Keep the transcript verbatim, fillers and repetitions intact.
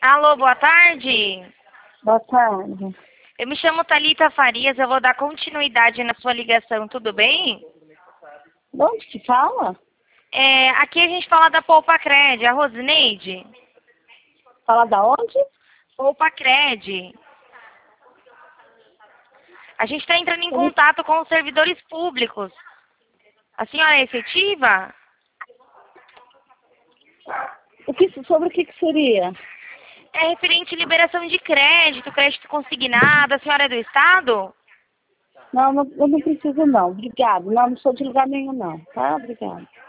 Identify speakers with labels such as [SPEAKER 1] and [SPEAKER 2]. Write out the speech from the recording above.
[SPEAKER 1] Alô, boa tarde.
[SPEAKER 2] Boa tarde.
[SPEAKER 1] Eu me chamo Thalita Farias, eu vou dar continuidade na sua ligação, tudo bem?
[SPEAKER 2] De onde que fala?
[SPEAKER 1] É, aqui a gente fala da Poupa Cred, a Rosineide.
[SPEAKER 2] Fala da onde?
[SPEAKER 1] Poupa Cred. A gente está entrando em contato com os servidores públicos. A senhora é efetiva?
[SPEAKER 2] O que, sobre o que, que seria?
[SPEAKER 1] É referente à liberação de crédito, crédito consignado. A senhora é do Estado?
[SPEAKER 2] Não, não, eu não preciso não. Obrigado. Não, não sou de lugar nenhum não. Tá? Obrigado.